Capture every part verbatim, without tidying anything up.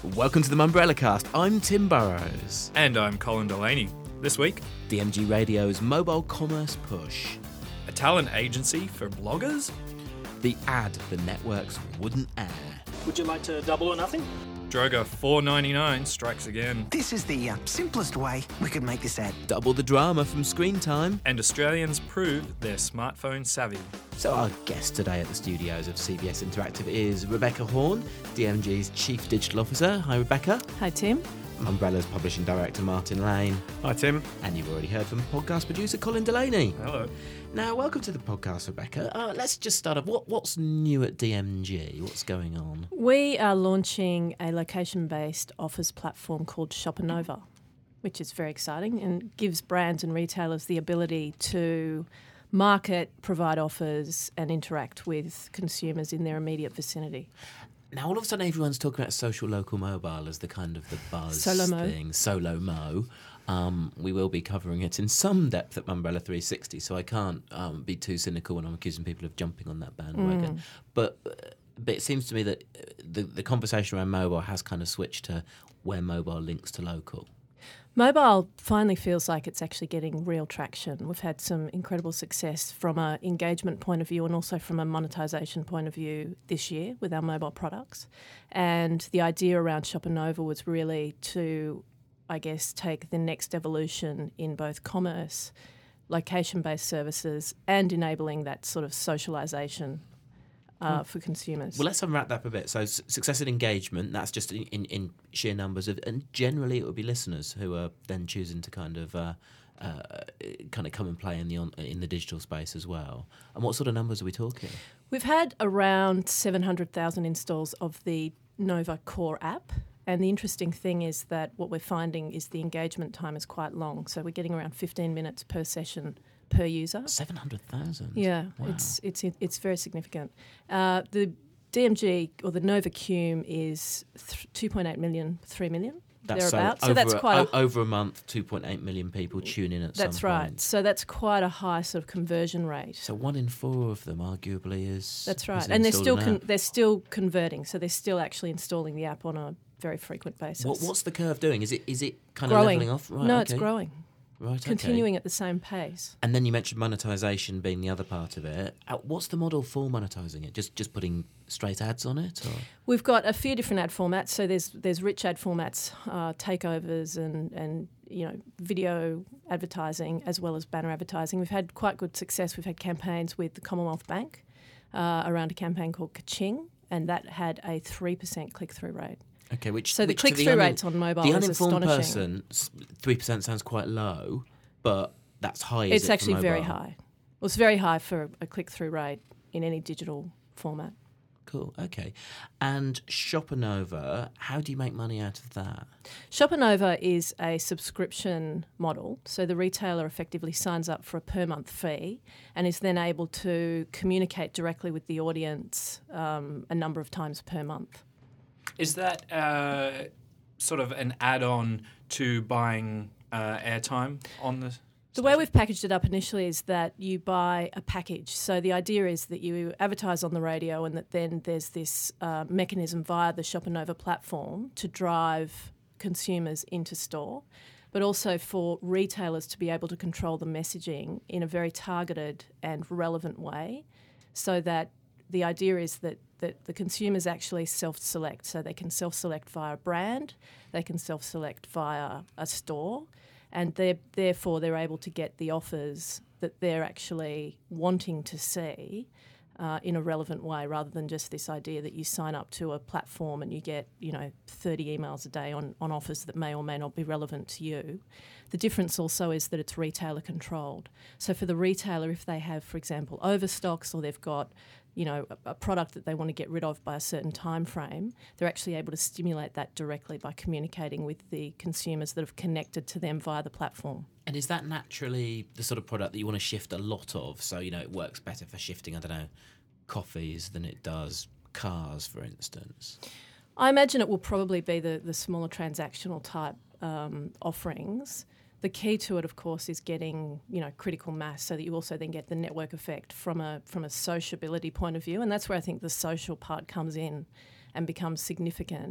Welcome to the Mumbrella Cast. I'm Tim Burrows. And I'm Colin Delaney. This week, D M G Radio's mobile commerce push. a talent agency for bloggers? The ad the networks wouldn't air. Would you like to double or nothing? Droga four ninety-nine strikes again. This is the uh, simplest way we could make this ad. Double the drama from screen time. And Australians prove they're smartphone savvy. So our guest today at the studios of C B S Interactive is Rebecca Horn, D M G's Chief Digital Officer. Hi, Rebecca. Hi, Tim. Umbrella's Publishing Director, Martin Lane. Hi, Tim. And you've already heard from podcast producer, Colin Delaney. Hello. Now, welcome to the podcast, Rebecca. Uh, let's just start off. What, what's new at D M G? What's going on? We are launching a location-based offers platform called Shopanova, which is very exciting and gives brands and retailers the ability to market, provide offers and interact with consumers in their immediate vicinity. Now, all of a sudden, everyone's talking about social local mobile as the kind of the buzz Solo-mo. thing. Solo-mo. Um, we will be covering it in some depth at Mumbrella three sixty, so I can't um, be too cynical when I'm accusing people of jumping on that bandwagon. Mm. But, but it seems to me that the, the conversation around mobile has kind of switched to where mobile links to local. Mobile finally feels like it's actually getting real traction. We've had some incredible success from an engagement point of view and also from a monetisation point of view this year with our mobile products. And the idea around Shopanova was really to, I guess, take the next evolution in both commerce, location-based services and enabling that sort of socialisation Uh, for consumers. Well, let's unwrap that up a bit. So, s- success and engagement, that's just in, in, in sheer numbers. Of, and generally, it would be listeners who are then choosing to kind of uh, uh, kind of come and play in the on, in the digital space as well. And what sort of numbers are we talking? We've had around seven hundred thousand installs of the Nova Core app. And the interesting thing is that what we're finding is the engagement time is quite long. So we're getting around fifteen minutes per session per user. seven hundred thousand? Yeah, Wow. it's it's it's very significant. Uh, the D M G or the Nova Cume is th- two point eight million, three million. That's thereabouts. so, So over that's a, quite o- a, over a month, two point eight million people tune in at some that's right. point. So that's quite a high sort of conversion rate. So one in four of them arguably is That's right, is and they're installed still an con- app. they're still converting. So they're still actually installing the app on a very frequent basis. What, what's the curve doing? Is it is it kind growing? of leveling off? Right, no, okay. it's growing, Right, okay. continuing at the same pace. And then you mentioned monetisation being the other part of it. Uh, what's the model for monetising it? Just just putting straight ads on it? Or? We've got a few different ad formats. So there's there's rich ad formats, uh, takeovers, and and you know video advertising as well as banner advertising. We've had quite good success. We've had campaigns with the Commonwealth Bank uh, around a campaign called Kaching, and that had a three percent click through rate. Okay, which So the which to click-through unin- rates on mobile the is uninformed astonishing. person, three percent sounds quite low, but that's high. Is It's it for actually very mobile? high. Well, it's very high for a click through rate in any digital format. Cool. Okay, and Shopanova, how do you make money out of that? Shopanova is a subscription model, so the retailer effectively signs up for a per month fee and is then able to communicate directly with the audience um, a number of times per month. Is that uh, sort of an add-on to buying uh, airtime on the The way we've packaged it up initially is that you buy a package. So the idea is that you advertise on the radio and that then there's this uh, mechanism via the Shopanova platform to drive consumers into store, but also for retailers to be able to control the messaging in a very targeted and relevant way, so that the idea is that, that the consumers actually self-select. So they can self-select via a brand, they can self-select via a store, and they're, therefore they're able to get the offers that they're actually wanting to see uh, in a relevant way, rather than just this idea that you sign up to a platform and you get, you know, thirty emails a day on, on offers that may or may not be relevant to you. The difference also is that it's retailer controlled. So for the retailer, if they have, for example, overstocks or they've got, you know, a, a product that they want to get rid of by a certain time frame, they're actually able to stimulate that directly by communicating with the consumers that have connected to them via the platform. And is that naturally the sort of product that you want to shift a lot of? So, you know, it works better for shifting, I don't know, coffees than it does cars, for instance? I imagine it will probably be the, the smaller transactional type um, offerings. The key to it, of course, is getting, you know, critical mass so that you also then get the network effect from a from a sociability point of view. And that's where I think the social part comes in and becomes significant.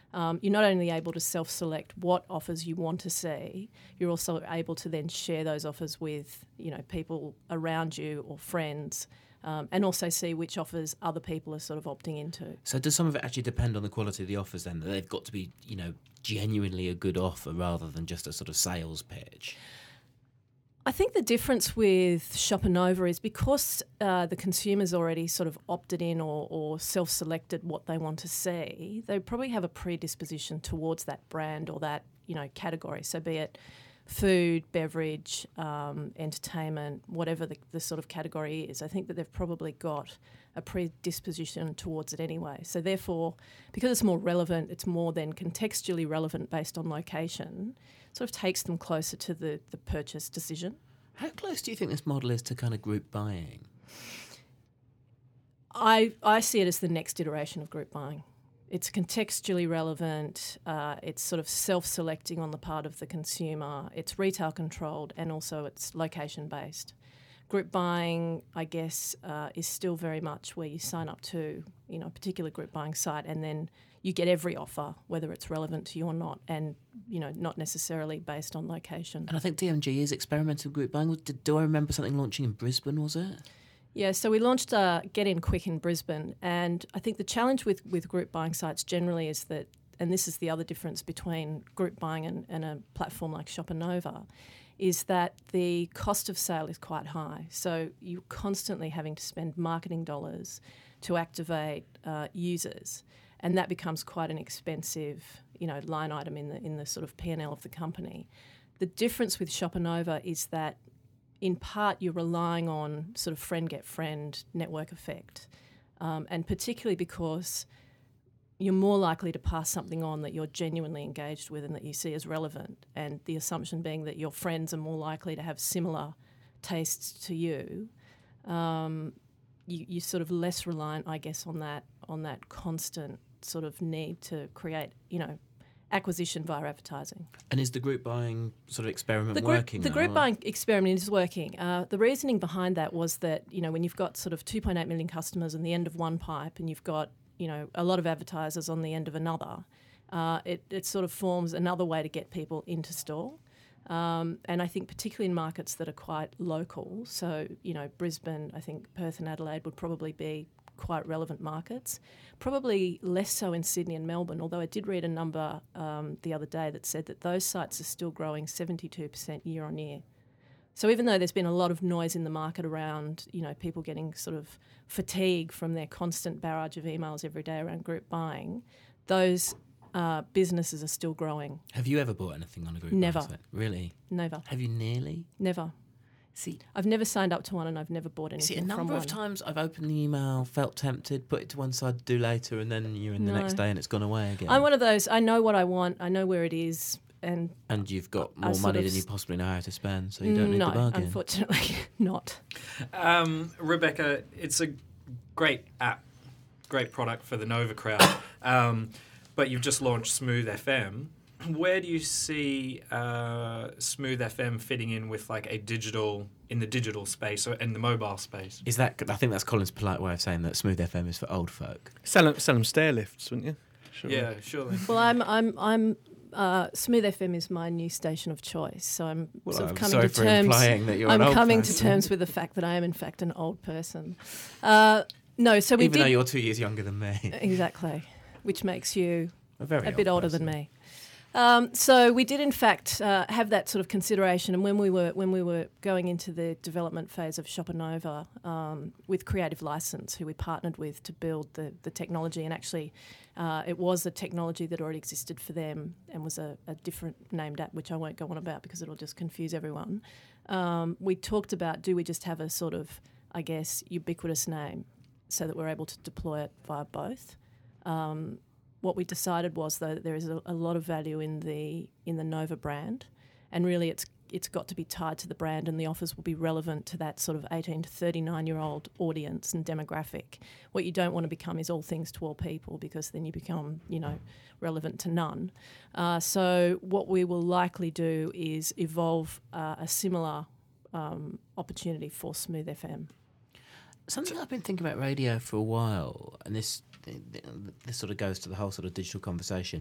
Um, you're not only able to self-select what offers you want to see, you're also able to then share those offers with, you know, people around you or friends, um, and also see which offers other people are sort of opting into. So does some of it actually depend on the quality of the offers then? That they've got to be, you know, genuinely a good offer rather than just a sort of sales pitch? I think the difference with Shopper Nova is because uh, the consumer's already sort of opted in or, or self-selected what they want to see, they probably have a predisposition towards that brand or that, you know, category. So be it food, beverage, um, entertainment, whatever the, the sort of category is. I think that they've probably got a predisposition towards it anyway. So therefore, because it's more relevant, it's more then contextually relevant based on location, sort of takes them closer to the, the purchase decision. How close do you think this model is to kind of group buying? I I see it as the next iteration of group buying. It's contextually relevant, uh, it's sort of self-selecting on the part of the consumer, it's retail controlled, and also it's location-based. Group buying, I guess, uh, is still very much where you sign up to, you know, a particular group buying site, and then you get every offer, whether it's relevant to you or not, and, you know, not necessarily based on location. And I think D M G is experimental group buying. Did, do I remember something launching in Brisbane, was it? Yeah, so we launched uh, Get In Quick in Brisbane, and I think the challenge with, with group buying sites generally is that, and this is the other difference between group buying and, and a platform like Shopper Nova, is that the cost of sale is quite high. So you're constantly having to spend marketing dollars to activate uh, users, and that becomes quite an expensive, you know, line item in the in the sort of P and L of the company. The difference with Shopper Nova is that in part you're relying on sort of friend get friend network effect, um, and particularly because you're more likely to pass something on that you're genuinely engaged with and that you see as relevant, and the assumption being that your friends are more likely to have similar tastes to you. Um, you you're sort of less reliant, I guess, on that on that constant sort of need to create, you know, acquisition via advertising. And is the group buying sort of experiment The group, working? the now, group or- buying experiment is working. Uh, the reasoning behind that was that, you know, when you've got sort of two point eight million customers on the end of one pipe and you've got, you know, a lot of advertisers on the end of another, uh, it, it sort of forms another way to get people into store. Um, and I think particularly in markets that are quite local, so, you know, Brisbane, I think Perth and Adelaide would probably be quite relevant markets. Probably less so in Sydney and Melbourne, although I did read a number um, the other day that said that those sites are still growing seventy-two percent year on year. So even though there's been a lot of noise in the market around, you know, people getting sort of fatigue from their constant barrage of emails every day around group buying, those uh, businesses are still growing. Have you ever bought anything on a group Never. buying site? Really? Never. Have you nearly? Never. See, I've never signed up to one and I've never bought anything see, a from number one. of times I've opened the email, felt tempted, put it to one side, do later, and then you're in the No. next day and it's gone away again. I'm one of those, I know what I want, I know where it is, and and you've got I more sort money of than you s- possibly know how to spend, so you don't need no, to bargain. unfortunately not. Um, Rebecca, it's a great app, great product for the Nova crowd, um, but you've just launched Smooth F M. Where do you see uh, Smooth F M fitting in with like a digital in the digital space or in the mobile space? Is that? I think that's Colin's polite way of saying that Smooth F M is for old folk. Sell them, sell them stair lifts, wouldn't you? Sure. Yeah, surely. Well, I'm, I'm, I'm. Uh, Smooth F M is my new station of choice, so I'm Well, sort of I'm coming sorry to for terms. implying that you're I'm an old coming to person. terms with the fact that I am in fact an old person. Uh, no, so we Even did though you're two years younger than me. exactly, which makes you A very a bit old older person. than me. Um, so we did, in fact, uh, have that sort of consideration, and when we were when we were going into the development phase of Shopper Nova um, with Creative License, who we partnered with to build the the technology, and actually uh, it was a technology that already existed for them and was a, a different named app, which I won't go on about because it'll just confuse everyone. Um, we talked about, do we just have a sort of, I guess, ubiquitous name so that we're able to deploy it via both. Um, What we decided was, though, that there is a, a lot of value in the in the Nova brand, and really it's it's got to be tied to the brand, and the offers will be relevant to that sort of eighteen to thirty-nine year old audience and demographic. What you don't want to become is all things to all people, because then you become, you know, relevant to none. Uh, so what we will likely do is evolve uh, a similar um, opportunity for Smooth F M. Something I've been thinking about radio for a while, and this this sort of goes to the whole sort of digital conversation,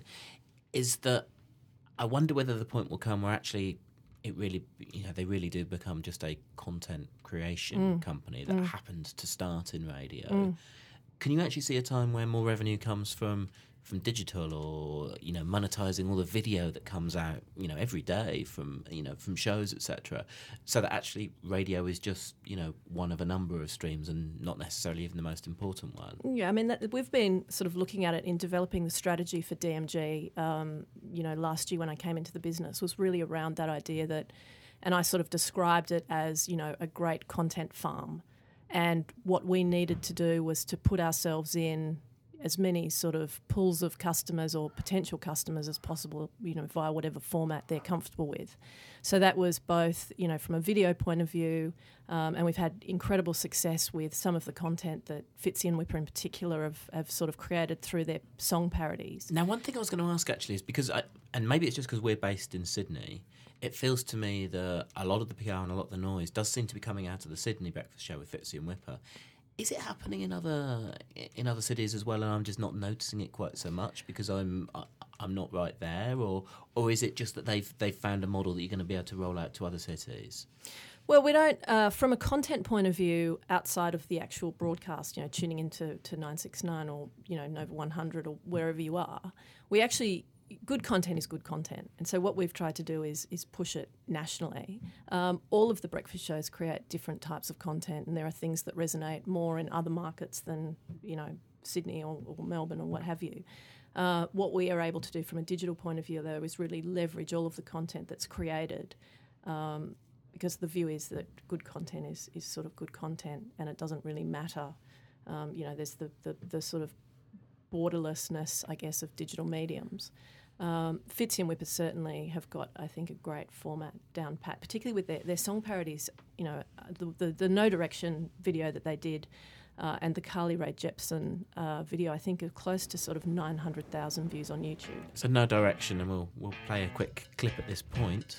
is that I wonder whether the point will come where actually it really, you know, they really do become just a content creation Mm. company that Mm. happens to start in radio. Mm. Can you actually see a time where more revenue comes from from digital, or you know, monetizing all the video that comes out, you know, every day from you know from shows, et cetera, so that actually radio is just you know one of a number of streams and not necessarily even the most important one? Yeah, I mean, that, we've been sort of looking at it in developing the strategy for D M G. Um, you know, last year when I came into the business was really around that idea that, and I sort of described it as, you know, a great content farm. And what we needed to do was to put ourselves in as many sort of pools of customers or potential customers as possible, you know, via whatever format they're comfortable with. So that was both, you know, from a video point of view, um, and we've had incredible success with some of the content that Fitzy and Whipper in particular have, have sort of created through their song parodies. Now, one thing I was going to ask actually is because, I, and maybe it's just because we're based in Sydney, it feels to me that a lot of the P R and a lot of the noise does seem to be coming out of the Sydney breakfast show with Fitzy and Whipper. Is it happening in other in other cities as well, and I'm just not noticing it quite so much because I'm I, I'm not right there, or or is it just that they've they've found a model that you're going to be able to roll out to other cities? Well, we don't, uh, from a content point of view, outside of the actual broadcast, you know, tuning into to nine sixty-nine or, you know, Nova one hundred or wherever you are, we actually, good content is good content. And so what we've tried to do is is push it nationally. Um, all of the breakfast shows create different types of content, and there are things that resonate more in other markets than, you know, Sydney or, or Melbourne or what have you. Uh, what we are able to do from a digital point of view, though, is really leverage all of the content that's created, um, because the view is that good content is, is sort of good content, and it doesn't really matter. Um, you know, there's the, the, the sort of borderlessness, I guess, of digital mediums. Um, Fitzy and Whipper certainly have got, I think, a great format down pat, particularly with their, their song parodies. You know, the, the, the No Direction video that they did uh, and the Carly Rae Jepsen uh, video, I think, are close to sort of nine hundred thousand views on YouTube. So No Direction, and we'll we'll play a quick clip at this point.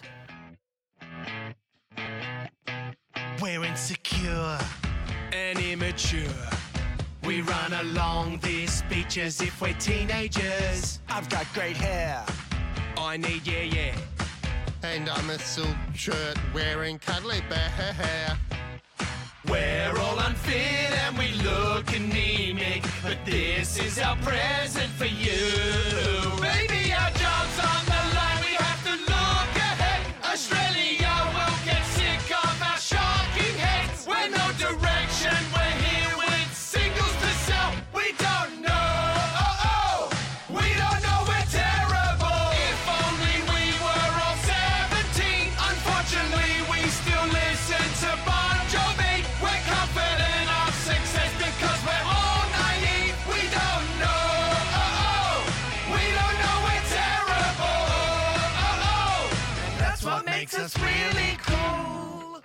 We're insecure and immature. We run along this beach as if we're teenagers. I've got great hair. I need yeah yeah. And I'm a silk shirt wearing cuddly bear. We're all unfit and we look anemic, but this is our present for you. Baby, our job's on the line, we have to look ahead. Australia will get sick of our shocking heads. We're no direction, we're here with singles to sell. We don't know, oh, oh. We don't know, we're terrible. If only we were all seventeen. Unfortunately, we still listen to Bon Jovi. We're confident of success because we're all naive. We don't know, oh, oh. We don't know, we're terrible, oh, oh. And that's what makes us really cool.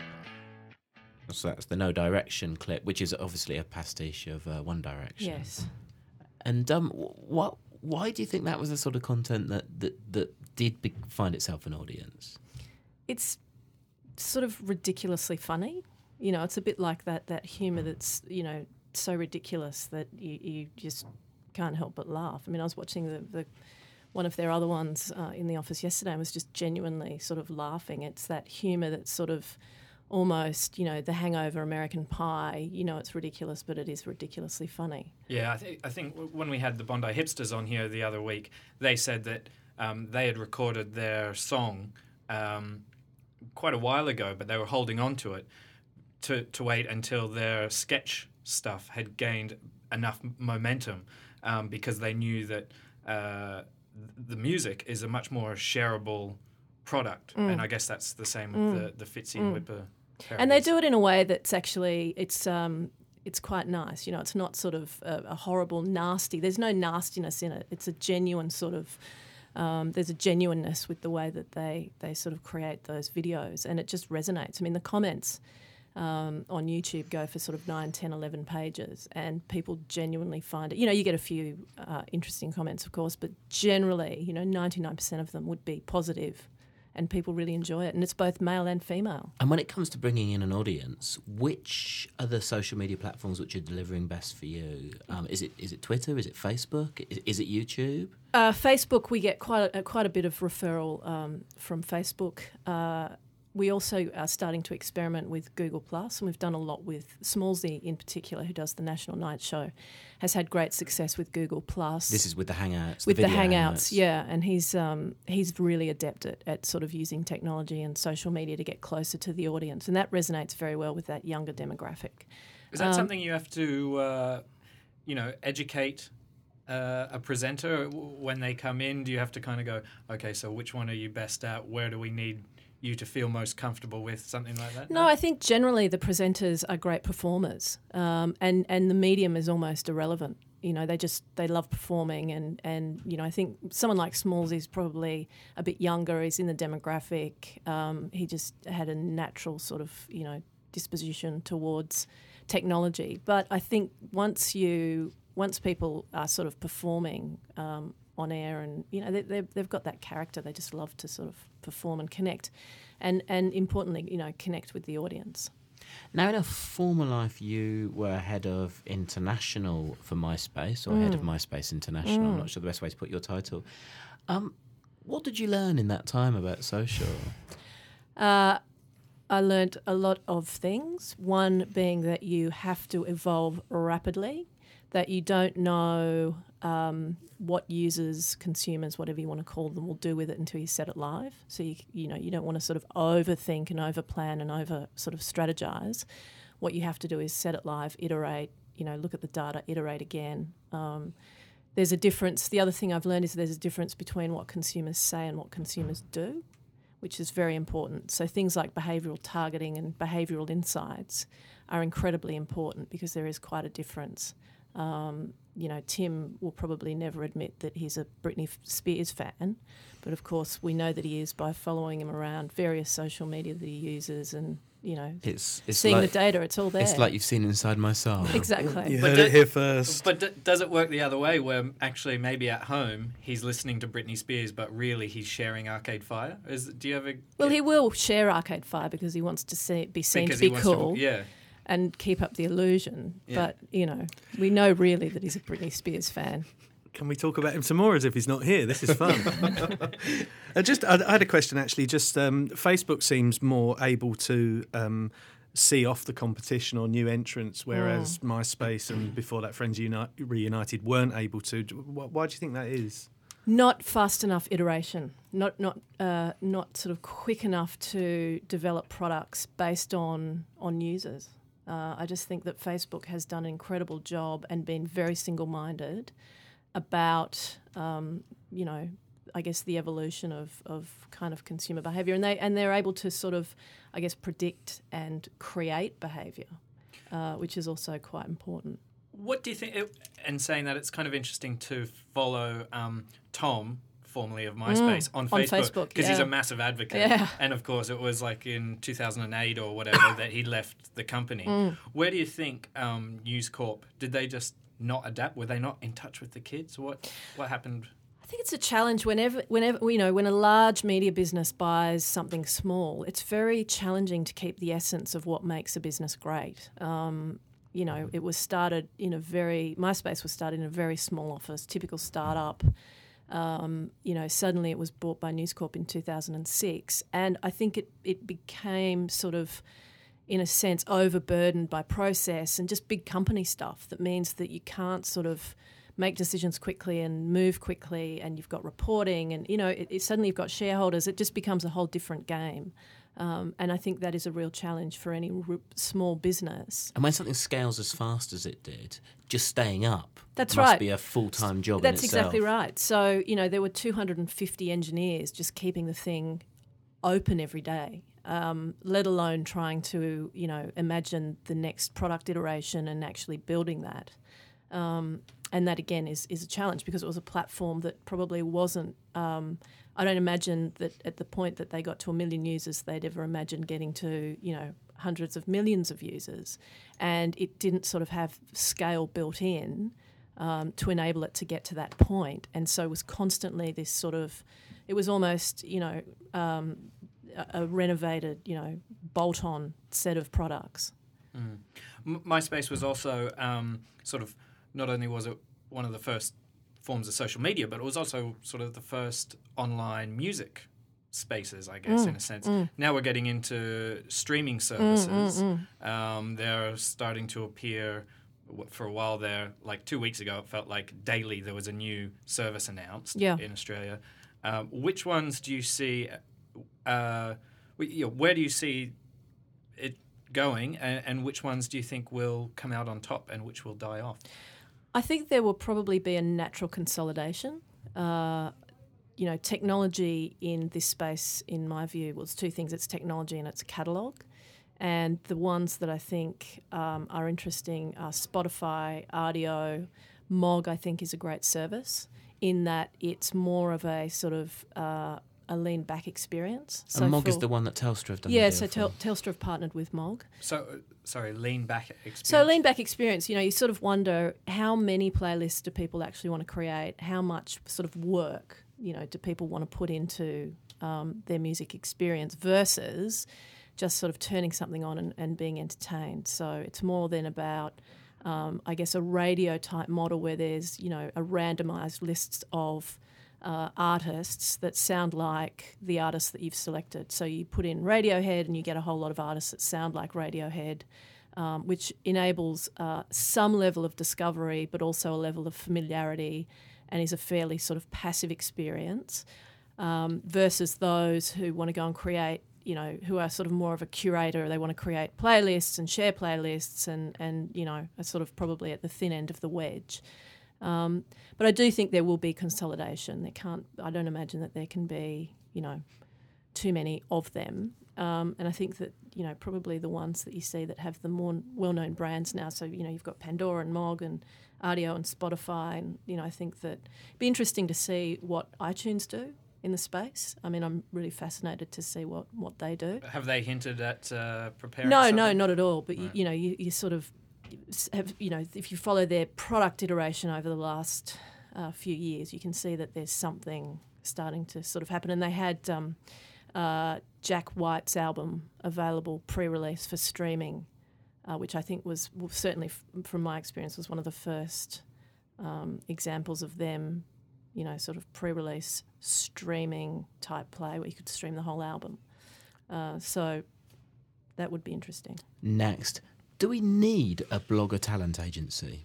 So that's the No Direction clip, which is obviously a pastiche of uh, One Direction. Yes. And um, what? Why do you think that was the sort of content that that, that did be, find itself an audience? It's sort of ridiculously funny. You know, it's a bit like that that humour that's, you know, so ridiculous that you, you just can't help but laugh. I mean, I was watching the, the one of their other ones uh, in the office yesterday and was just genuinely sort of laughing. It's that humour that's sort of almost, you know, the Hangover American Pie. You know, it's ridiculous, but it is ridiculously funny. Yeah, I, th- I think w- when we had the Bondi Hipsters on here the other week, they said that um, they had recorded their song um, quite a while ago, but they were holding on to it to, to wait until their sketch stuff had gained enough m- momentum um, because they knew that uh, the music is a much more shareable product. Mm. And I guess that's the same with Mm. the, the Fitzy Mm. and Whipper parodies. And they do it in a way that's actually, it's um, it's quite nice. You know, it's not sort of a, a horrible, nasty. There's no nastiness in it. It's a genuine sort of, um, there's a genuineness with the way that they, they sort of create those videos, and it just resonates. I mean, the comments um, on YouTube go for sort of nine, ten, eleven pages, and people genuinely find it. You know, you get a few uh, interesting comments, of course, but generally, you know, ninety-nine percent of them would be positive and people really enjoy it. And it's both male and female. And when it comes to bringing in an audience, which are the social media platforms which are delivering best for you? Um, is it is it Twitter? Is it Facebook? Is, is it YouTube? Uh, Facebook, we get quite a, quite a bit of referral um, from Facebook. Uh, we also are starting to experiment with Google Plus, and we've done a lot with Smallsy in particular, who does the National Night Show, has had great success with Google Plus. This is with the Hangouts. With the, video hangouts, hangouts, yeah, and he's um, he's really adept at, at sort of using technology and social media to get closer to the audience, and that resonates very well with that younger demographic. Is that Um, something you have to, uh, you know, educate uh, a presenter w- when they come in? Do you have to kind of go, okay, so which one are you best at? Where do we need you to feel most comfortable with, something like that? No, I think generally the presenters are great performers, um, and and the medium is almost irrelevant. You know, they just they love performing, and, and you know, I think someone like Smalls is probably a bit younger. He's in the demographic. Um, he just had a natural sort of you know disposition towards technology. But I think once you once people are sort of performing um, on air, and you know they, they've they've got that character. They just love to sort of perform and connect, and and importantly, you know, connect with the audience. Now, in a former life, you were head of international for MySpace, or head of MySpace International. I'm not sure the best way to put your title. Um, what did you learn in that time about social? Uh, I learnt a lot of things. One being that you have to evolve rapidly, that you don't know um, what users, consumers, whatever you want to call them, will do with it until you set it live. So you you know you don't want to sort of overthink and overplan and over sort of strategize. What you have to do is set it live, iterate. You know, look at the data, iterate again. Um, there's a difference. The other thing I've learned is there's a difference between what consumers say and what consumers do, which is very important. So things like behavioural targeting and behavioural insights are incredibly important because there is quite a difference. Um, you know, Tim will probably never admit that he's a Britney Spears fan, but of course we know that he is by following him around various social media that he uses, and you know, It's, it's seeing like, the data, it's all there. It's like you've seen inside my soul. Exactly. You But heard do- it here first. But d- does it work the other way, where actually maybe at home he's listening to Britney Spears, but really he's sharing Arcade Fire? Is do you ever? Well, he will share Arcade Fire because he wants to see, be seen because to he be wants cool. to, yeah. And keep up the illusion. Yeah. But, you know, we know really that he's a Britney Spears fan. Can we talk about him some more as if he's not here? This is fun. uh, just, I, I had a question actually. Just um, Facebook seems more able to um, see off the competition or new entrants, whereas Mm. MySpace and before that Friends Uni- Reunited weren't able to. Do- Why, why do you think that is? Not fast enough iteration, not not uh, not sort of quick enough to develop products based on on users. Uh, I just think that Facebook has done an incredible job and been very single-minded about, um, you know, I guess the evolution of, of kind of consumer behaviour, and they and they're able to sort of, I guess, predict and create behaviour, uh, which is also quite important. What do you think? It, and saying that, it's kind of interesting to follow um, Tom, formerly of MySpace, on on Facebook Facebook, because he's yeah. a massive advocate. Yeah. And of course, it was like in two thousand eight or whatever that he left the company. Mm. Where do you think um, News Corp, did they just not adapt? Were they not in touch with the kids? What what happened? I think it's a challenge whenever, whenever you know, when a large media business buys something small, it's very challenging to keep the essence of what makes a business great. Um, you know, it was started in a very, MySpace was started in a very small office, typical startup. Um, you know, suddenly it was bought by News Corp in two thousand six, and I think it, it became sort of, in a sense, overburdened by process and just big company stuff that means that you can't sort of make decisions quickly and move quickly, and you've got reporting, and you know it, it suddenly you've got shareholders. It just becomes a whole different game, um, and I think that is a real challenge for any r- small business. And when something scales as fast as it did, just staying up That's must right. be a full-time job That's in itself. exactly right. So you know there were two hundred fifty engineers just keeping the thing open every day, um, let alone trying to you know imagine the next product iteration and actually building that. Um, and that again is, is a challenge because it was a platform that probably wasn't. Um, I don't imagine that at the point that they got to a million users, they'd ever imagined getting to you know hundreds of millions of users, and it didn't sort of have scale built in um, to enable it to get to that point. And so it was constantly this sort of, it was almost, you know, um, a, a renovated, you know, bolt-on set of products. Mm. M- MySpace was also um, sort of, not only was it one of the first forms of social media, but it was also sort of the first online music spaces, I guess, Mm, in a sense. mm. Now we're getting into streaming services. Mm, mm, Um, they're starting to appear w- for a while there. Like two weeks ago, it felt like daily there was a new service announced Yeah. in Australia. Um, which ones do you see, uh, wh- you know, where do you see it going, and, and which ones do you think will come out on top and which will die off? I think there will probably be a natural consolidation. Uh, you know, technology in this space, in my view, was two things. It's technology and it's catalogue. And the ones that I think um, are interesting are Spotify, Rdio, Mog, I think, is a great service in that it's more of a sort of uh, a lean back experience. So and Mog is for- the one that Telstra have done. Yeah, the so deal for. Tel- Telstra have partnered with Mog. So, uh, sorry, lean back experience. So lean back experience, you know, you sort of wonder how many playlists do people actually want to create? How much sort of work, you know, do people want to put into um, their music experience versus just sort of turning something on and, and being entertained. So it's more than about, um, I guess, a radio type model where there's, you know, a randomised list of uh, artists that sound like the artists that you've selected. So you put in Radiohead and you get a whole lot of artists that sound like Radiohead, um, which enables uh, some level of discovery but also a level of familiarity and is a fairly sort of passive experience um, versus those who want to go and create, you know, who are sort of more of a curator. They want to create playlists and share playlists and, and you know, are sort of probably at the thin end of the wedge. Um, but I do think there will be consolidation. There can't, I don't imagine that there can be, you know, too many of them. Um, and I think that, you know, probably the ones that you see that have the more well-known brands now, so, you know, you've got Pandora and Mog and Rdio and Spotify, and, you know, I think that it'd be interesting to see what iTunes do in the space. I mean, I'm really fascinated to see what, what they do. Have they hinted at uh, preparing No, something? no, not at all. But, you, Right. you know, you, you sort of have, you know, if you follow their product iteration over the last uh, few years, you can see that there's something starting to sort of happen. And they had um, uh, Jack White's album available pre-release for streaming, uh, which I think was, well, certainly f- from my experience, was one of the first um, examples of them, you know, sort of pre-release streaming type play where you could stream the whole album. Uh, so that would be interesting. Next, do we need a blogger talent agency?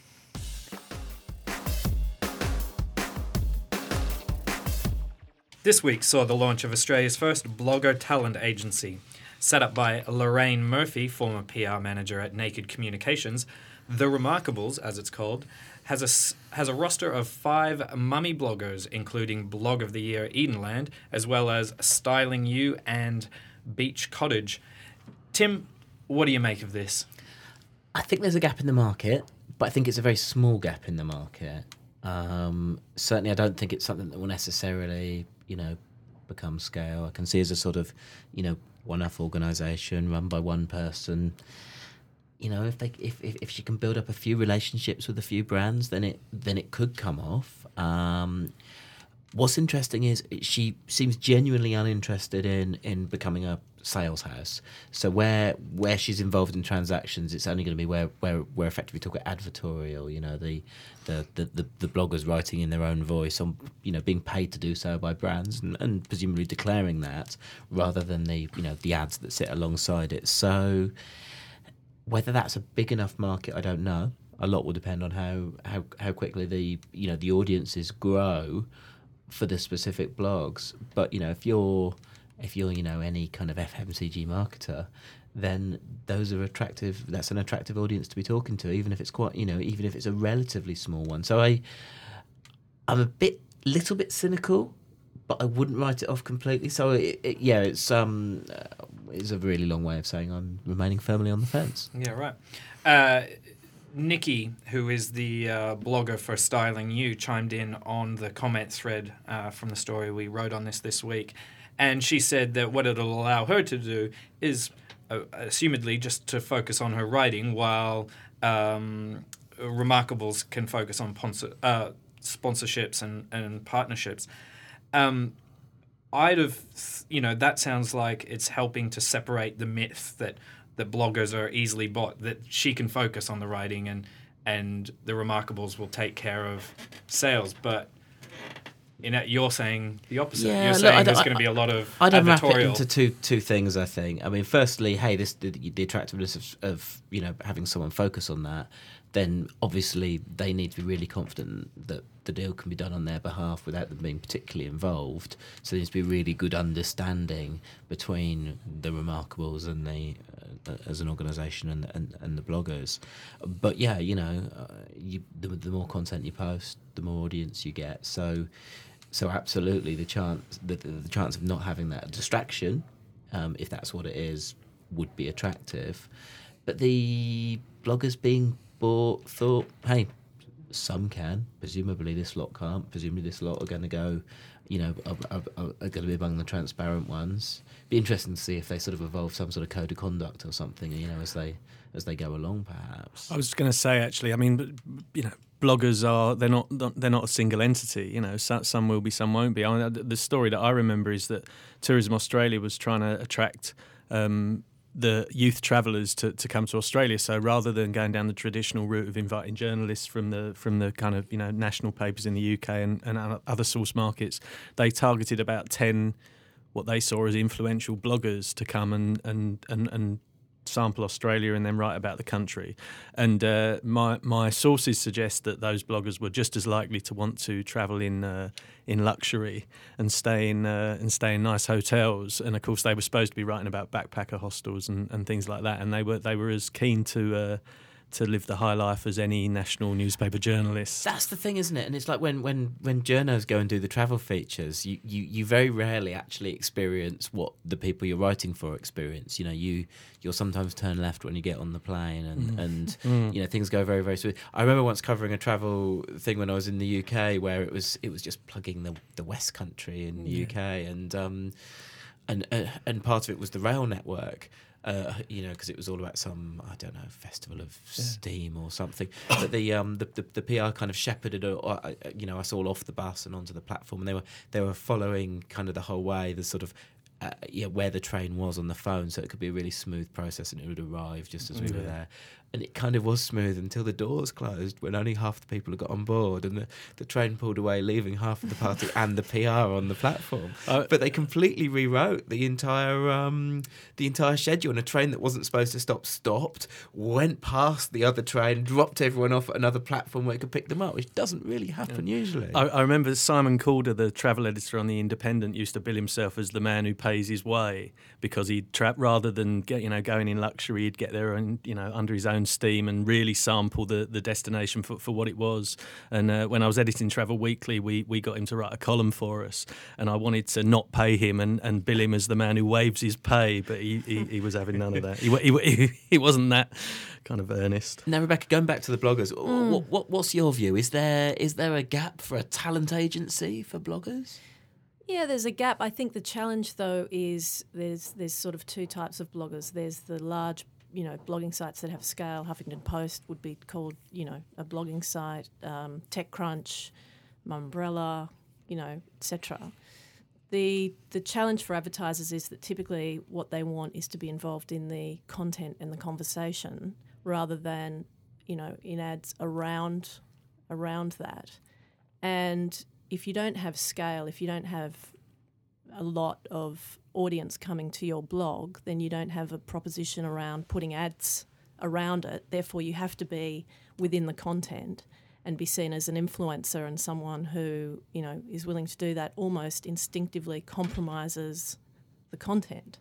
This week saw the launch of Australia's first blogger talent agency. Set up by Lorraine Murphy, former P R manager at Naked Communications, The Remarkables, as it's called, has a, s- has a roster of five mummy bloggers, including Blog of the Year Edenland, as well as Styling You and Beach Cottage. Tim, what do you make of this? I think there's a gap in the market, but I think it's a very small gap in the market. Um, certainly, I don't think it's something that will necessarily, you know, become scale. I can see as a sort of, you know, one-off organisation run by one person. You know, if they if, if if she can build up a few relationships with a few brands, then it then it could come off. Um, what's interesting is she seems genuinely uninterested in in becoming a sales house. So where where she's involved in transactions, it's only going to be where where where effectively talk about advertorial. You know, the the, the the the bloggers writing in their own voice, on you know being paid to do so by brands, and, and presumably declaring that rather than the you know the ads that sit alongside it. So whether that's a big enough market, I don't know. A lot will depend on how, how, how quickly the you know the audiences grow for the specific blogs. But you know, if you're if you're you know any kind of F M C G marketer, then those are attractive. That's an attractive audience to be talking to, even if it's quite you know even if it's a relatively small one. So I I'm a bit little bit cynical, but I wouldn't write it off completely. So it, it, yeah, it's um uh, it's a really long way of saying I'm remaining firmly on the fence. Yeah, right. Uh, Nikki, who is the uh, blogger for Styling You, chimed in on the comment thread uh, from the story we wrote on this this week. And she said that what it'll allow her to do is, uh, assumedly, just to focus on her writing while um, Remarkables can focus on ponso- uh, sponsorships and, and partnerships. Um, I'd have, you know, that sounds like it's helping to separate the myth that, that bloggers are easily bought, that she can focus on the writing and, and the Remarkables will take care of sales. But in that, you're saying the opposite. Yeah, you're look, saying I there's don't- going to be a lot of I'd unwrap it advertorial. into two two things. I think. I mean, firstly, hey, this the, the attractiveness of, of you know having someone focus on that. Then obviously they need to be really confident that the deal can be done on their behalf without them being particularly involved. So there needs to be really good understanding between the Remarkables and the uh, as an organisation and, and and the bloggers. But yeah, you know, uh, you, the, the more content you post, the more audience you get. So. So absolutely, the chance the, the, the chance of not having that distraction, um, if that's what it is, would be attractive. But the bloggers being bought thought, hey, some can. Presumably this lot can't. Presumably this lot are going to go, you know, are, are, are going to be among the transparent ones. Be interesting to see if they sort of evolve some sort of code of conduct or something, you know, as they as they go along, perhaps. I was going to say, actually, I mean, you know, bloggers are they're not they're not a single entity. You know, some, some will be, some won't be. I mean, the story that I remember is that Tourism Australia was trying to attract um, the youth travellers to, to come to Australia. So rather than going down the traditional route of inviting journalists from the from the kind of you know national papers in the U K and, and other source markets, they targeted about ten what they saw as influential bloggers to come and and and, and sample Australia and then write about the country. And uh, my my sources suggest that those bloggers were just as likely to want to travel in uh, in luxury and stay in uh, and stay in nice hotels. And of course, they were supposed to be writing about backpacker hostels and, and things like that. And they were they were as keen to. Uh, to live the high life as any national newspaper journalist. That's the thing, isn't it? And it's like when when when journos go and do the travel features, you, you, you very rarely actually experience what the people you're writing for experience. You know, you you'll sometimes turn left when you get on the plane, and Mm. and Mm. you know things go very very smooth. I remember once covering a travel thing when I was in the U K, where it was it was just plugging the the West Country in the Yeah. U K, and um and uh, and part of it was the rail network. Uh, you know, because it was all about some, I don't know, festival of Yeah. steam or something. But the um the, the, the P R kind of shepherded, uh, uh, you know, us all off the bus and onto the platform, and they were they were following kind of the whole way the sort of uh, yeah where the train was on the phone, so it could be a really smooth process, and it would arrive just as we were Yeah. there. And it kind of was smooth until the doors closed, when only half the people had got on board, and the, the train pulled away, leaving half of the party and the P R on the platform. Uh, but they completely rewrote the entire um, the entire schedule. And a train that wasn't supposed to stop stopped, went past the other train, dropped everyone off at another platform where it could pick them up, which doesn't really happen usually. I, I remember Simon Calder, the travel editor on The Independent, used to bill himself as the man who pays his way, because he'd trap rather than get you know going in luxury, he'd get there and you know under his own steam and really sample the, the destination for, for what it was. And uh, when I was editing Travel Weekly, we, we got him to write a column for us, and I wanted to not pay him and, and bill him as the man who waives his pay, but he, he, he was having none of that. He, he, he wasn't that kind of earnest. Now, Rebecca, going back to the bloggers, what, what what's your view? Is there is there a gap for a talent agency for bloggers? Yeah, there's a gap. I think the challenge, though, is there's there's sort of two types of bloggers. There's the large, you know, blogging sites that have scale. Huffington Post would be called, you know, a blogging site. Um, TechCrunch, Mumbrella, you know, et cetera. The the challenge for advertisers is that typically what they want is to be involved in the content and the conversation rather than, you know, in ads around around that. And if you don't have scale, if you don't have a lot of audience coming to your blog, then you don't have a proposition around putting ads around it. Therefore, you have to be within the content and be seen as an influencer and someone who, you know, is willing to do that almost instinctively compromises the content.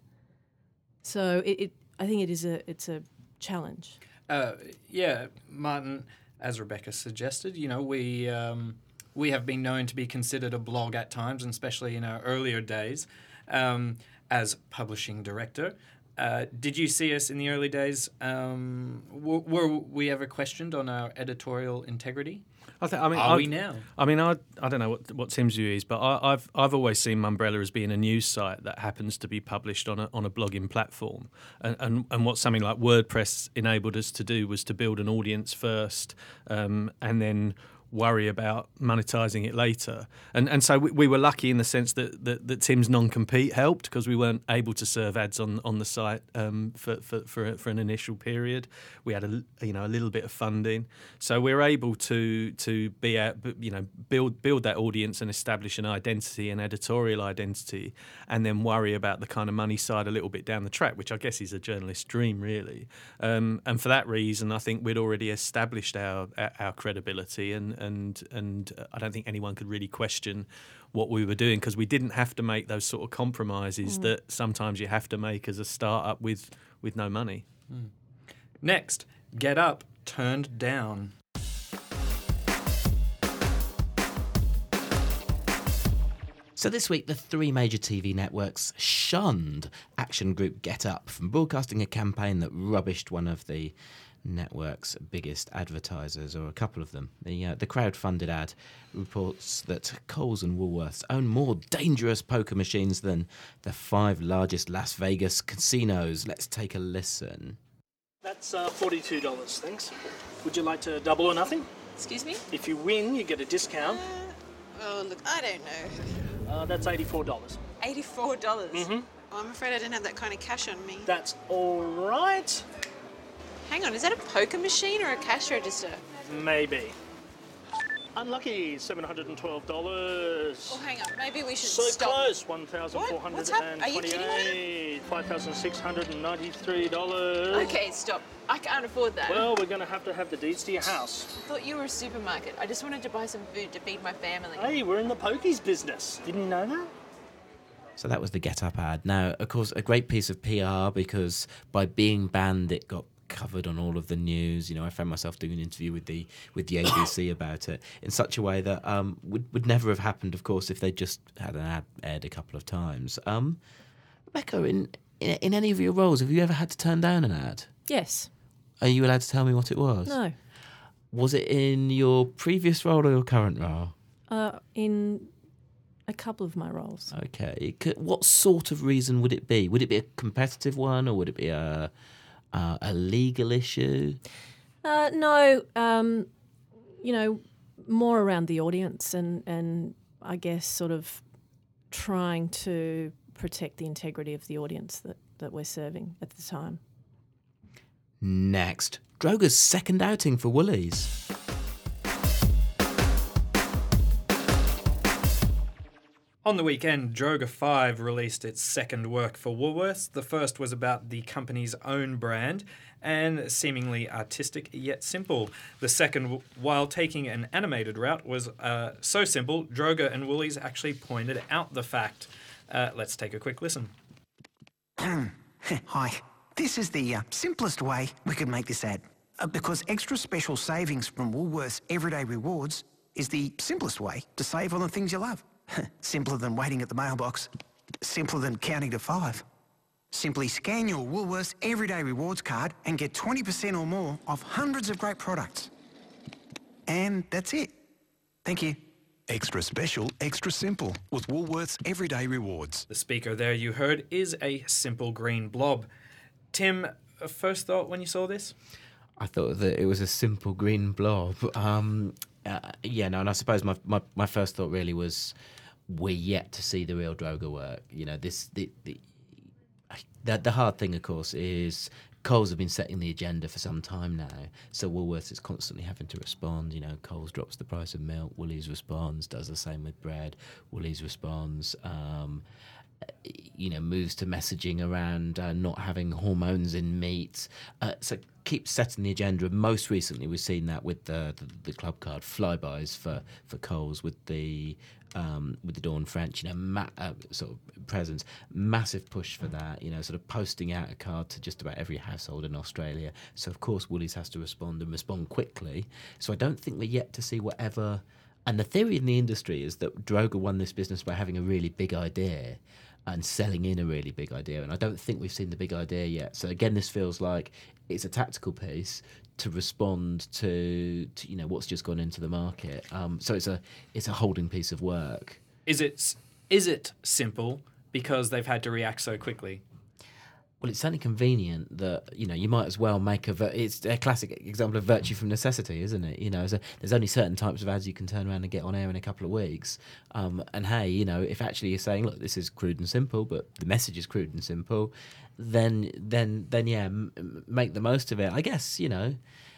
So it, it I think it is a it's a challenge. Uh, yeah, Martin, as Rebecca suggested, you know, we um, we have been known to be considered a blog at times, and especially in our earlier days, um, as publishing director. Uh, did you see us in the early days? Um, w- were we ever questioned on our editorial integrity? I, th- I mean, Are I'd- we now? I mean, I I don't know what what Tim's view is, but I, I've I've always seen Mumbrella as being a news site that happens to be published on a on a blogging platform, and and, and what something like WordPress enabled us to do was to build an audience first, um, and then worry about monetizing it later. And and so we, we were lucky in the sense that, that, that Tim's non-compete helped, because we weren't able to serve ads on, on the site um, for, for, for, for an initial period. We had a, you know, a little bit of funding. So we were able to to be out, you know, build build that audience and establish an identity, an editorial identity, and then worry about the kind of money side a little bit down the track, which I guess is a journalist's dream, really. Um, and for that reason, I think we'd already established our our credibility, and and and I don't think anyone could really question what we were doing, because we didn't have to make those sort of compromises Mm. that sometimes you have to make as a start-up with, with no money. Mm. Next, Get Up, Turned Down. So this week, the three major T V networks shunned action group Get Up from broadcasting a campaign that rubbished one of the network's biggest advertisers, or a couple of them. The uh, the crowd-funded ad reports that Coles and Woolworths own more dangerous poker machines than the five largest Las Vegas casinos. Let's take a listen. That's uh, forty-two dollars, thanks. Would you like to double or nothing? Excuse me? If you win, you get a discount. Uh, oh, look, I don't know. Uh, that's eighty-four dollars. eighty-four dollars? Mm-hmm. Oh, I'm afraid I don't have that kind of cash on me. That's all right. Hang on, is that a poker machine or a cash register? Maybe. Unlucky, seven hundred twelve dollars. Oh, hang on, maybe we should So stop. close, one thousand four What? hundred What's hap- are you kidding me? twenty-eight, five thousand six hundred ninety-three dollars. Okay, stop. I can't afford that. Well, we're going to have to have the deeds to your house. I thought you were a supermarket. I just wanted to buy some food to feed my family. Hey, we're in the pokies business. Didn't you know that? So that was the Get Up ad. Now, of course, a great piece of P R, because by being banned, it got covered on all of the news. You know, I found myself doing an interview with the with the A B C about it in such a way that um, would would never have happened, of course, if they just had an ad aired a couple of times. Um, Rebecca, in, in in any of your roles, have you ever had to turn down an ad? Yes. Are you allowed to tell me what it was? No. Was it in your previous role or your current role? Uh, in a couple of my roles. Okay. C- What sort of reason would it be? Would it be a competitive one, or would it be a uh, a legal issue? Uh, no, um, you know, more around the audience and, and I guess sort of trying to protect the integrity of the audience that, that we're serving at the time. Next, Droga's second outing for Woolies. On the weekend, Droga five released its second work for Woolworths. The first was about the company's own brand and seemingly artistic yet simple. The second, while taking an animated route, was uh, so simple, Droga and Woolies actually pointed out the fact. Uh, let's take a quick listen. Hi. This is the uh, simplest way we could make this ad. Uh, because extra special savings from Woolworths Everyday Rewards is the simplest way to save on the things you love. Simpler than waiting at the mailbox. Simpler than counting to five. Simply scan your Woolworths Everyday Rewards card and get twenty percent or more off hundreds of great products. And that's it. Thank you. Extra special, extra simple with Woolworths Everyday Rewards. The speaker there you heard is a simple green blob. Tim, uh, first thought when you saw this? I thought that it was a simple green blob. Um, uh, yeah, no, and I suppose my, my, my first thought really was we're yet to see the real Droga work. You know, this the the the, the hard thing, of course, is Coles have been setting the agenda for some time now, so Woolworths is constantly having to respond. You know, Coles drops the price of milk, Woolies responds, does the same with bread, Woolies responds. Um, you know, moves to messaging around uh, not having hormones in meat. Uh, so keeps setting the agenda. And most recently, we've seen that with the the, the club card flybys for for Coles with the um, with the Dawn French. You know, ma- uh, sort of presence, massive push for that. You know, sort of posting out a card to just about every household in Australia. So of course, Woolies has to respond and respond quickly. So I don't think we're yet to see whatever. And the theory in the industry is that Droga won this business by having a really big idea. and selling in a really big idea. And I don't think we've seen the big idea yet. So again, this feels like it's a tactical piece to respond to, to you know what's just gone into the market. Um, so it's a it's a holding piece of work. Is it is it simple because they've had to react so quickly? Well, it's certainly convenient that, you know, you might as well make a... Vir- it's a classic example of virtue from necessity, isn't it? You know, so there's only certain types of ads you can turn around and get on air in a couple of weeks. Um, and, hey, you know, if actually you're saying, look, this is crude and simple, but the message is crude and simple, then, then, then yeah, m- make the most of it. I guess, you know...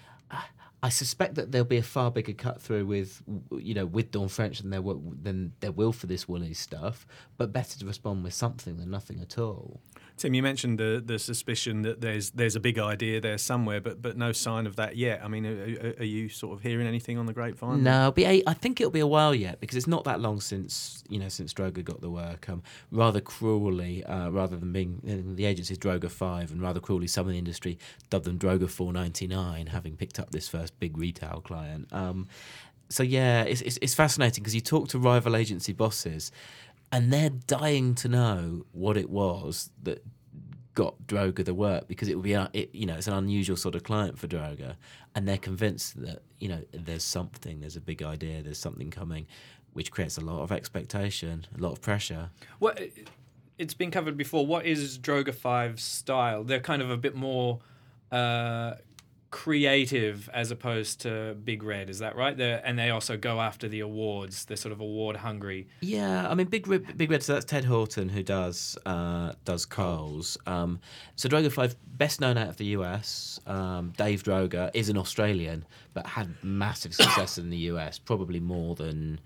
I suspect that there'll be a far bigger cut through with, you know, with Dawn French than there will, than there will for this Woolies stuff, but better to respond with something than nothing at all. Tim, you mentioned the the suspicion that there's there's a big idea there somewhere, but but no sign of that yet. I mean, are, are you sort of hearing anything on the grapevine? No, but I, I think it'll be a while yet because it's not that long since you know since Droga got the work. Um, rather cruelly, uh, rather than being you know, the agency's Droga Five, and rather cruelly, some in the industry dubbed them Droga Four Ninety Nine, having picked up this first big retail client. Um, so yeah, it's it's, it's fascinating because you talk to rival agency bosses. And they're dying to know what it was that got Droga the work because it would be, it, you know, it's an unusual sort of client for Droga, and they're convinced that you know there's something, there's a big idea, there's something coming, which creates a lot of expectation, a lot of pressure. What it's been covered before. What is Droga Five's style? They're kind of a bit more uh, creative as opposed to Big Red, is that right? They're, and they also go after the awards. They're sort of award hungry. Yeah, I mean, Big Red, Big Red. So that's Ted Horton who does uh, does Coles. Um, so Droga Five, best known out of the U S. Um, Dave Droga is an Australian, but had massive success in the U S. Probably more than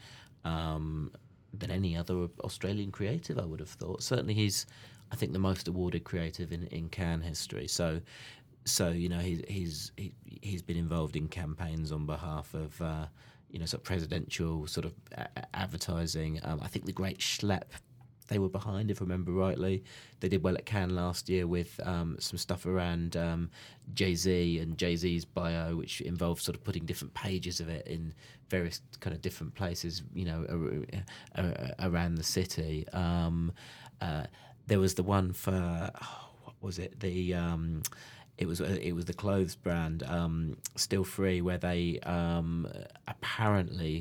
um, than any other Australian creative, I would have thought. Certainly, he's I think the most awarded creative in in Cannes history. So. So you know he's he's he, he's been involved in campaigns on behalf of uh, you know sort of presidential sort of a- advertising. Um, I think the Great Schlep they were behind, if I remember rightly. They did well at Cannes last year with um, some stuff around um, Jay-Z and Jay-Z's bio, which involved sort of putting different pages of it in various kind of different places, you know, ar- ar- around the city. Um, uh, there was the one for oh, what was it the um, It was it was the clothes brand um, Still Free, where they um, apparently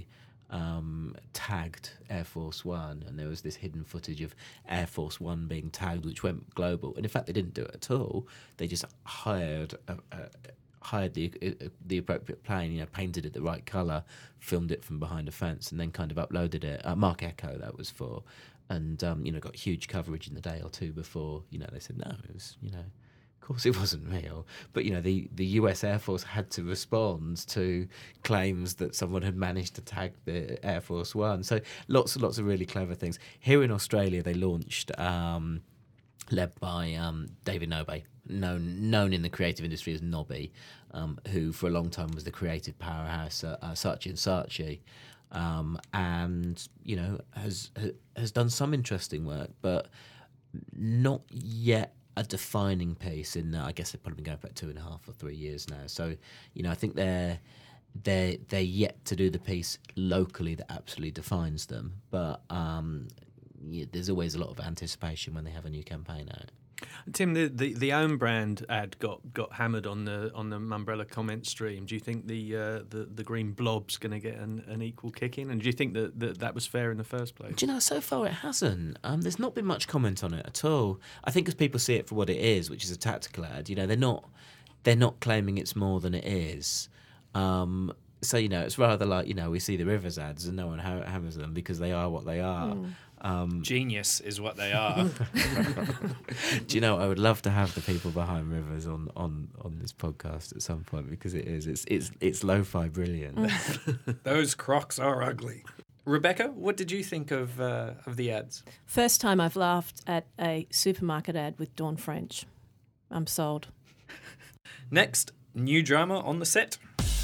um, tagged Air Force One, and there was this hidden footage of Air Force One being tagged, which went global. And in fact, they didn't do it at all. They just hired a, a, hired the the appropriate plane, you know, painted it the right colour, filmed it from behind a fence, and then kind of uploaded it. Uh, Mark Echo that was for, and um, you know, got huge coverage in the day or two before. You know, they said no, it was you know. Of course, it wasn't real, but you know the, the U S Air Force had to respond to claims that someone had managed to tag the Air Force One. So lots and lots of really clever things. Here in Australia, they launched, um, led by um, David Nobby, known known in the creative industry as Nobby, um, who for a long time was the creative powerhouse at uh, Saatchi and Saatchi, um, and you know has has done some interesting work, but not yet a defining piece in, uh, I guess they've probably been going for about two and a half or three years now. So, you know, I think they're they're they're yet to do the piece locally that absolutely defines them. But um, yeah, there's always a lot of anticipation when they have a new campaign out. Tim, the, the, the own brand ad got, got hammered on the on the Umbrella comment stream. Do you think the uh, the, the green blob's going to get an, an equal kick in? And do you think that, that that was fair in the first place? Do you know, so far it hasn't. Um, there's not been much comment on it at all. I think as people see it for what it is, which is a tactical ad, you know, they're not they're not claiming it's more than it is. Um, so, you know, it's rather like, you know, we see the Rivers ads and no one ha- hammers them because they are what they are. Mm. Um, Genius is what they are. Do you know, I would love to have the people behind Rivers on, on, on this podcast at some point because it is. It's it's it's lo-fi brilliant. Those Crocs are ugly. Rebecca, what did you think of uh, of the ads? First time I've laughed at a supermarket ad with Dawn French. I'm sold. Next, new drama on the set.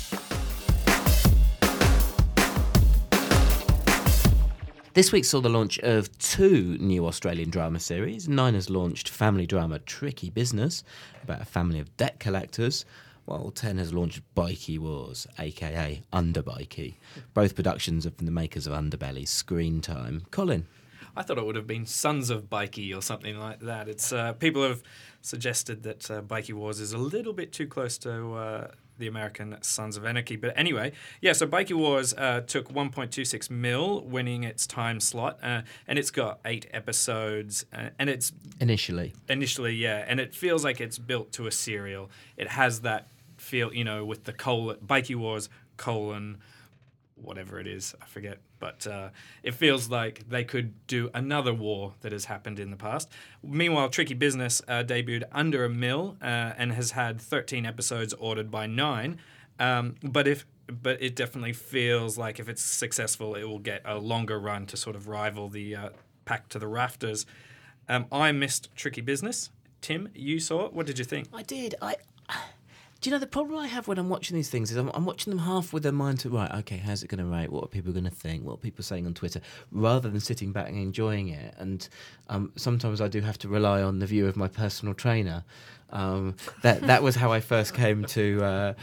This week saw the launch of two new Australian drama series. Nine has launched family drama Tricky Business, about a family of debt collectors, while Ten has launched Bikey Wars, aka Underbikey. Both productions are from the makers of Underbelly, Screen Time. Colin? I thought it would have been Sons of Bikey or something like that. It's uh, people have suggested that uh, Bikey Wars is a little bit too close to uh, the American Sons of Anarchy. But anyway, yeah, so Bikey Wars uh, took one point two six mil, winning its time slot, uh, and it's got eight episodes, uh, and it's... Initially. Initially, yeah, and it feels like it's built to a serial. It has that feel, you know, with the colon, Bikey Wars, colon, whatever it is, I forget. But uh, it feels like they could do another war that has happened in the past. Meanwhile, Tricky Business uh, debuted under a mil uh, and has had thirteen episodes ordered by Nine. Um, but if but it definitely feels like if it's successful, it will get a longer run to sort of rival the uh, Pack to the Rafters. Um, I missed Tricky Business. Tim, you saw it. What did you think? I did. I. Do you know the problem I have when I'm watching these things is I'm, I'm watching them half with their mind to right. Okay, how's it going to rate? What are people going to think? What are people saying on Twitter? Rather than sitting back and enjoying it. And um, sometimes I do have to rely on the view of my personal trainer. Um, that that was how I first came to uh,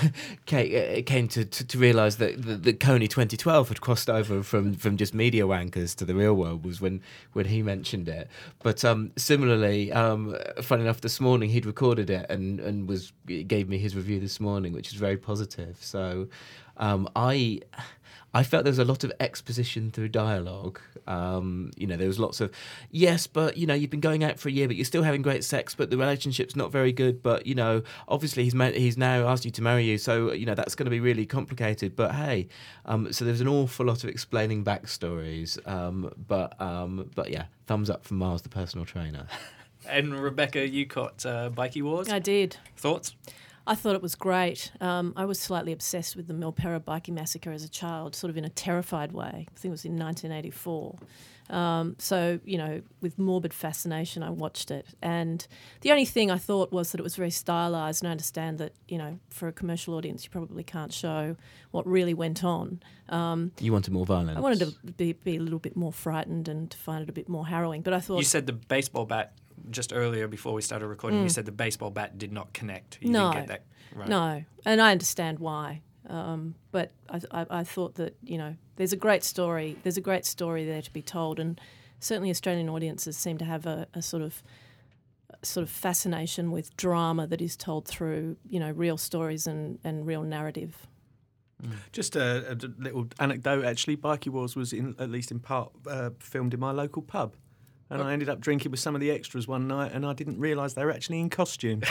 came, came to, to, to realise that that that Coney twenty twelve had crossed over from, from just media wankers to the real world was when, when he mentioned it. But um, similarly, um, funny enough, this morning he'd recorded it and, and was gave me his review this morning, which is very positive. So um, I. I felt there was a lot of exposition through dialogue. Um, you know, there was lots of, yes, but, you know, you've been going out for a year, but you're still having great sex, but the relationship's not very good. But, you know, obviously he's ma- he's now asked you to marry you. So, you know, that's going to be really complicated. But, hey, um, so there's an awful lot of explaining backstories. Um, but, um, but yeah, thumbs up from Miles, the personal trainer. And Rebecca, you caught uh, Bikey Wars? I did. Thoughts? I thought it was great. Um, I was slightly obsessed with the Milperra Bikie Massacre as a child, sort of in a terrified way. I think it was in nineteen eighty-four. Um, so, you know, with morbid fascination, I watched it. And the only thing I thought was that it was very stylised, and I understand that, you know, for a commercial audience, you probably can't show what really went on. Um, you wanted more violence. I wanted to be, be a little bit more frightened and to find it a bit more harrowing. But I thought... You said the baseball bat... Just earlier, before we started recording, Mm. you said the baseball bat did not connect. You no, didn't get that right. No, and I understand why. Um, but I, I, I thought that, you know, there's a great story. There's a great story there to be told, and certainly Australian audiences seem to have a, a sort of a sort of fascination with drama that is told through, you know, real stories and, and real narrative. Just a, a little anecdote, actually. Bikey Wars was, in, at least in part, uh, filmed in my local pub. And I ended up drinking with some of the extras one night, and I didn't realise they were actually in costume.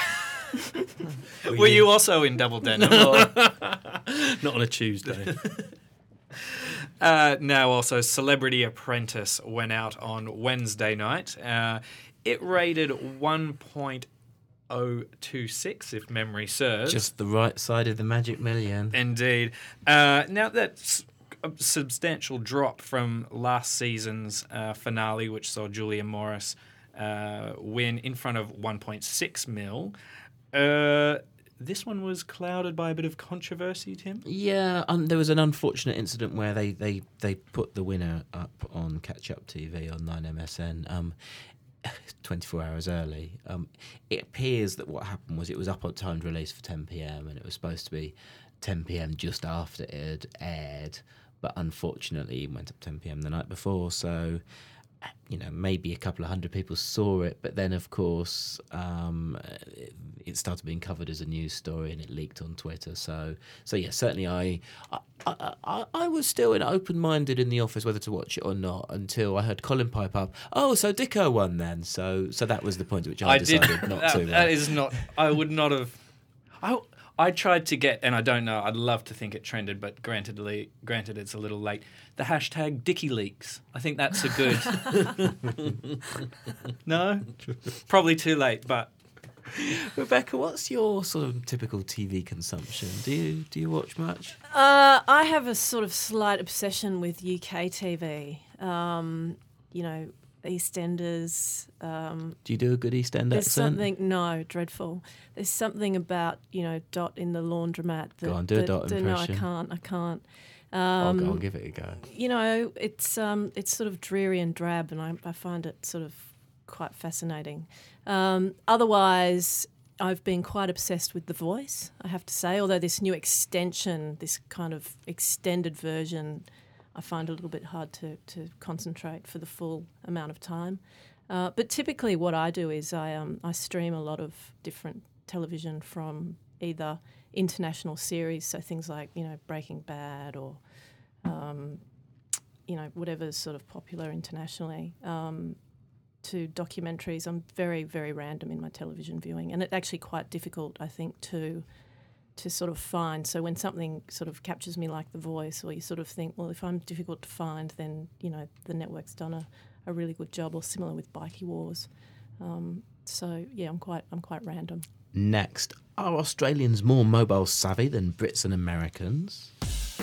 Were, were you? you also in double denim? Or? Not on a Tuesday. uh, now, also, Celebrity Apprentice went out on Wednesday night. Uh, it rated one point oh two six, if memory serves. Just the right side of the magic million. Indeed. Uh, now, that's a substantial drop from last season's uh, finale, which saw Julia Morris uh, win in front of one point six mil. Uh, this one was clouded by a bit of controversy, Tim? Yeah, um, there was an unfortunate incident where they, they, they put the winner up on Catch Up T V on nine M S N um, twenty-four hours early. Um, it appears that what happened was it was up on timed release for ten p.m. and it was supposed to be ten p.m. just after it had aired. But unfortunately, it went up ten p.m. the night before, so, you know, maybe a couple of hundred people saw it. But then, of course, um, it, it started being covered as a news story and it leaked on Twitter. So, so yeah, certainly I I, I, I, I was still in open-minded in the office whether to watch it or not until I heard Colin pipe up, oh, so Dicko won then. So so that was the point at which I, I decided did, not that, to. That uh, is not... I would not have... I, I tried to get, and I don't know, I'd love to think it trended, but grantedly, granted it's a little late, the hashtag DickieLeaks. I think that's a good... No? Probably too late, but... Rebecca, what's your sort of typical T V consumption? Do you do you watch much? Uh, I have a sort of slight obsession with U K T V. Um, you know, EastEnders. Um, Do you do a good East End there's accent? something no dreadful. There's something about, you know, Dot in the laundromat. That, Go on, do a that, Dot that, impression. No, I can't. I can't. Um, Um, oh, go on, give it a go. You know, it's um, it's sort of dreary and drab, and I, I find it sort of quite fascinating. Um, otherwise, I've been quite obsessed with The Voice, I have to say, although this new extension, this kind of extended version, I I find it a little bit hard to, to concentrate for the full amount of time. Uh, but typically what I do is I um, I stream a lot of different television from either international series, so things like, you know, Breaking Bad or, um, you know, whatever's sort of popular internationally, um, to documentaries. I'm very, very random in my television viewing, and it's actually quite difficult, I think, to to sort of find. So when something sort of captures me like The Voice, or you sort of think, well, if I'm difficult to find, then, you know, the network's done a, a really good job, or similar with Bikie Wars. Um, so, yeah, I'm quite I'm quite random. Next, are Australians more mobile savvy than Brits and Americans?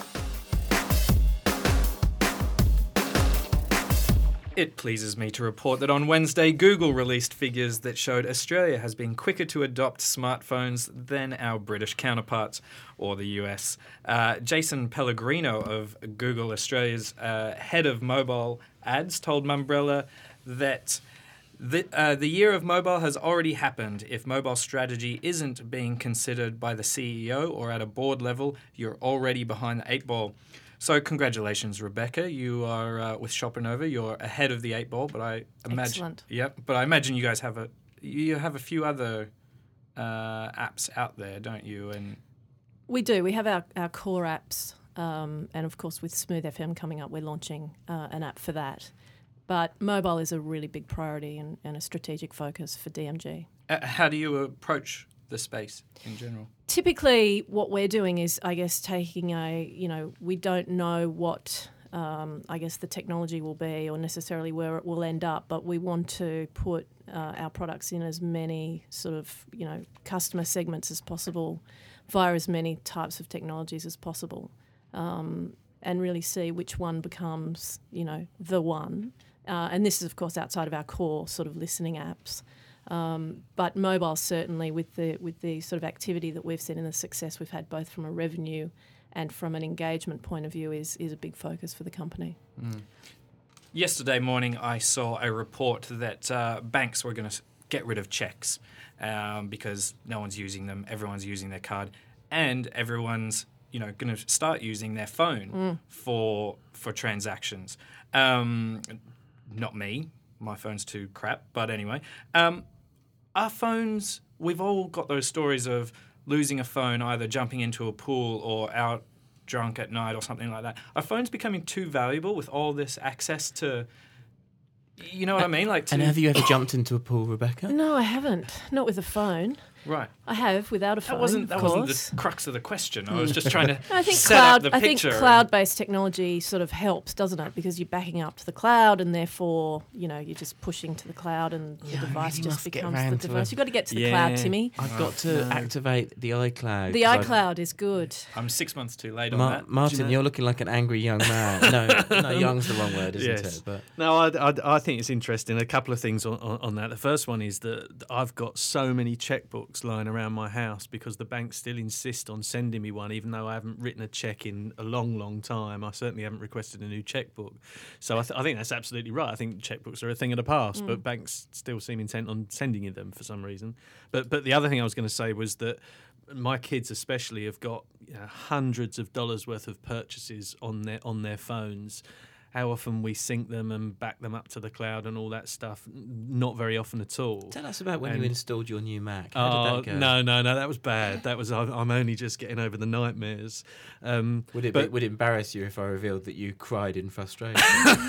It pleases me to report that on Wednesday, Google released figures that showed Australia has been quicker to adopt smartphones than our British counterparts, or the U S. Uh, Jason Pellegrino of Google Australia's uh, head of mobile ads told Mumbrella that the, uh, the year of mobile has already happened. If mobile strategy isn't being considered by the C E O or at a board level, you're already behind the eight ball. So congratulations, Rebecca. You are uh, with Shopper Nova. You're ahead of the eight ball, but I imagine. Excellent. Yep. But I imagine you guys have a you have a few other uh, apps out there, don't you? And we do. We have our, our core apps, um, and of course, with Smooth F M coming up, we're launching uh, an app for that. But mobile is a really big priority and, and a strategic focus for D M G. Uh, how do you approach the space in general? Typically, what we're doing is, I guess, taking a, you know, we don't know what, um, I guess, the technology will be or necessarily where it will end up, but we want to put uh, our products in as many sort of, you know, customer segments as possible via as many types of technologies as possible, um, and really see which one becomes, you know, the one. Uh, and this is, of course, outside of our core sort of listening apps. Um, but mobile, certainly, with the with the sort of activity that we've seen and the success we've had, both from a revenue and from an engagement point of view, is is a big focus for the company. Mm. Yesterday morning, I saw a report that uh, banks were going to get rid of checks um, because no one's using them, everyone's using their card, and everyone's, you know, going to start using their phone Mm. for for transactions. Um, not me. My phone's too crap. But anyway, um, our phones, we've all got those stories of losing a phone, either jumping into a pool or out drunk at night or something like that. Are phones becoming too valuable with all this access to, you know what I mean? Like, to, And have you ever jumped into a pool, Rebecca? No, I haven't. Not with a phone. Right. I have without a phone. That wasn't of that course. wasn't the crux of the question. I was just trying to I think set cloud. up the I think picture. cloud-based technology sort of helps, doesn't it? Because you're backing up to the cloud, and therefore, you know, you're just pushing to the cloud, and Yeah, I the device really just must get becomes the round to device. a- You've got to get to the Yeah. cloud, Timmy. I've got to No. activate the iCloud. The 'cause I've- iCloud is good. I'm six months too late on Ma- that. Martin, Do you know- you're looking like an angry young man. no, no, young's the wrong word, isn't Yes. it? But No, I, I, I think it's interesting. A couple of things on, on, on that. The first one is that I've got so many checkbooks lying around my house because the bank still insist on sending me one, even though I haven't written a check in a long, long time. I certainly haven't requested a new checkbook. So I, th- I think that's absolutely right. I think checkbooks are a thing of the past, Mm. but banks still seem intent on sending you them for some reason. But but the other thing I was going to say was that my kids especially have got, you know, hundreds of dollars worth of purchases on their on their phones. How often we sync them and back them up to the cloud and all that stuff? Not very often at all. tell us about when And- you installed your new Mac. How Oh, did that go? no, no, no, that was bad. That was I'm I'm only just getting over the nightmares. Um, Would it but be, would it embarrass you if I revealed that you cried in frustration?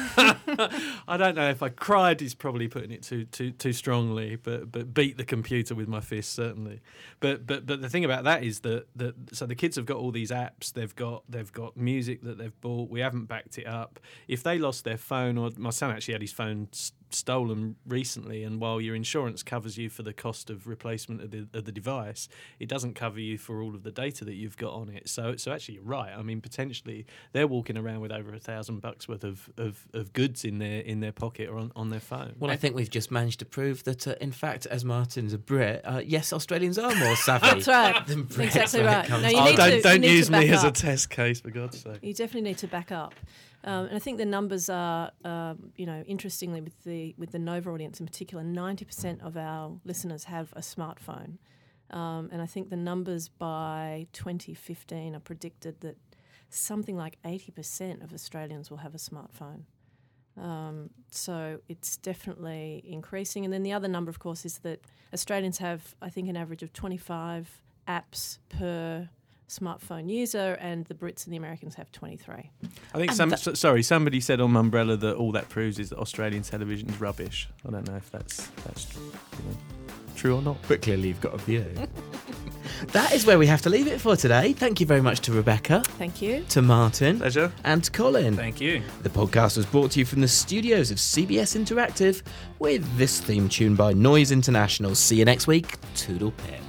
I don't know if I cried is probably putting it too too too strongly, but but beat the computer with my fist certainly. But but but the thing about that is that that so the kids have got all these apps. They've got they've got music that they've bought. We haven't backed it up. If they lost their phone, or my son actually had his phone s- stolen recently, and while your insurance covers you for the cost of replacement of the, of the device, it doesn't cover you for all of the data that you've got on it. So so actually you're right. I mean, potentially they're walking around with over a thousand bucks worth of, of, of goods in their in their pocket or on, on their phone. Well, I think we've just managed to prove that, uh, in fact, as Martin's a Brit, uh, yes, Australians are more savvy. That's right. than Brits Exactly when it right. comes No, to- you Oh, need don't to- you don't need to use me back as a up. test case, for God's sake. You definitely need to back up. Um, and I think the numbers are, um, you know, interestingly with the with the Nova audience in particular, ninety percent of our listeners have a smartphone. Um, and I think the numbers by twenty fifteen are predicted that something like eighty percent of Australians will have a smartphone. Um, so it's definitely increasing. And then the other number, of course, is that Australians have, I think, an average of twenty-five apps per smartphone user, and the Brits and the Americans have twenty-three. I think And some. that- so- sorry, somebody said on Umbrella that all that proves is that Australian television is rubbish. I don't know if that's that's you know, true or not. But clearly you've got a view. That is where we have to leave it for today. Thank you very much to Rebecca, Thank you. to Martin, Pleasure. and to Colin. Thank you. The podcast was brought to you from the studios of C B S Interactive with this theme tune by Noise International. See you next week. Toodle pip.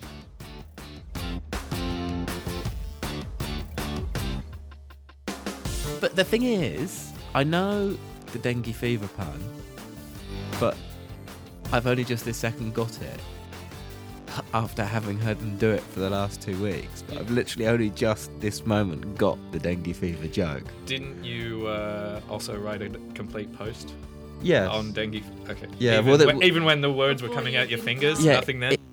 But the thing is, I know the dengue fever pun, but I've only just this second got it after having heard them do it for the last two weeks. But I've literally only just this moment got the dengue fever joke. Didn't you uh, also write a complete post Yeah. on dengue? Okay. Yeah, Even, well, the- when, even when the words were coming out your fingers, Yeah, nothing then? it-